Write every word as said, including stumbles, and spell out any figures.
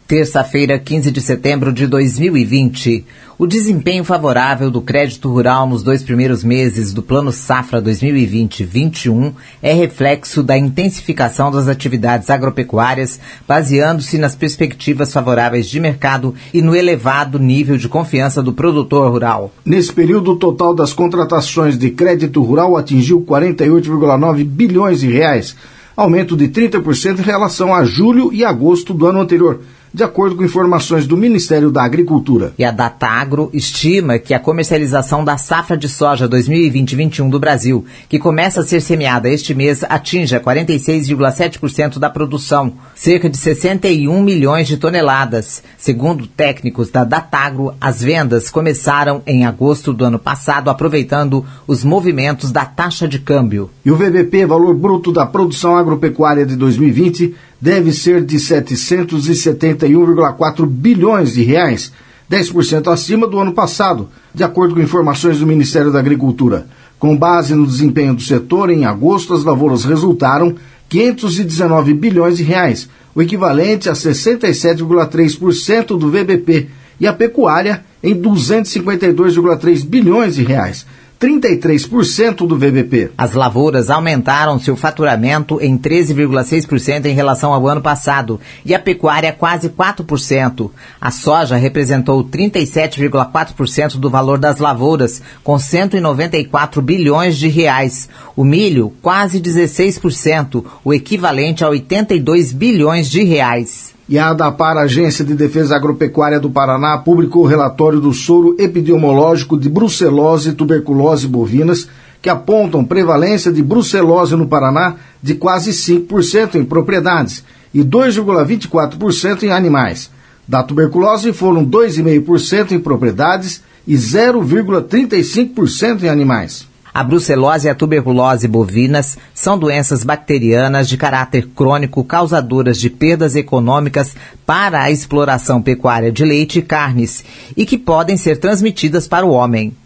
Terça-feira, quinze de setembro de dois mil e vinte. O desempenho favorável do crédito rural nos dois primeiros meses do Plano Safra dois mil e vinte a vinte e um é reflexo da intensificação das atividades agropecuárias, baseando-se nas perspectivas favoráveis de mercado e no elevado nível de confiança do produtor rural. Nesse período, o total das contratações de crédito rural atingiu quarenta e oito vírgula nove bilhões de reais, aumento de trinta por cento em relação a julho e agosto do ano anterior, de acordo com informações do Ministério da Agricultura. E a Datagro estima que a comercialização da safra de soja dois mil e vinte a vinte e um do Brasil, que começa a ser semeada este mês, atinja quarenta e seis vírgula sete por cento da produção, cerca de sessenta e um milhões de toneladas. Segundo técnicos da Datagro, as vendas começaram em agosto do ano passado, aproveitando os movimentos da taxa de câmbio. E o V B P, valor bruto da produção agropecuária de dois mil e vinte, deve ser de setecentos e setenta e um vírgula quatro bilhões de reais, dez por cento acima do ano passado, de acordo com informações do Ministério da Agricultura. Com base no desempenho do setor, em agosto as lavouras resultaram quinhentos e dezenove bilhões de reais, o equivalente a sessenta e sete vírgula três por cento do V B P, e a pecuária em duzentos e cinquenta e dois vírgula três bilhões de reais, trinta e três por cento do V B P. As lavouras aumentaram seu faturamento em treze vírgula seis por cento em relação ao ano passado e a pecuária quase quatro por cento. A soja representou trinta e sete vírgula quatro por cento do valor das lavouras, com cento e noventa e quatro bilhões de reais. O milho, quase dezesseis por cento, o equivalente a oitenta e dois bilhões de reais. E a ADAPAR, Agência de Defesa Agropecuária do Paraná, publicou o relatório do soro epidemiológico de brucelose e tuberculose bovinas, que apontam prevalência de brucelose no Paraná de quase cinco por cento em propriedades e dois vírgula vinte e quatro por cento em animais. Da tuberculose foram dois vírgula cinco por cento em propriedades e zero vírgula trinta e cinco por cento em animais. A brucelose e a tuberculose bovinas são doenças bacterianas de caráter crônico causadoras de perdas econômicas para a exploração pecuária de leite e carnes e que podem ser transmitidas para o homem.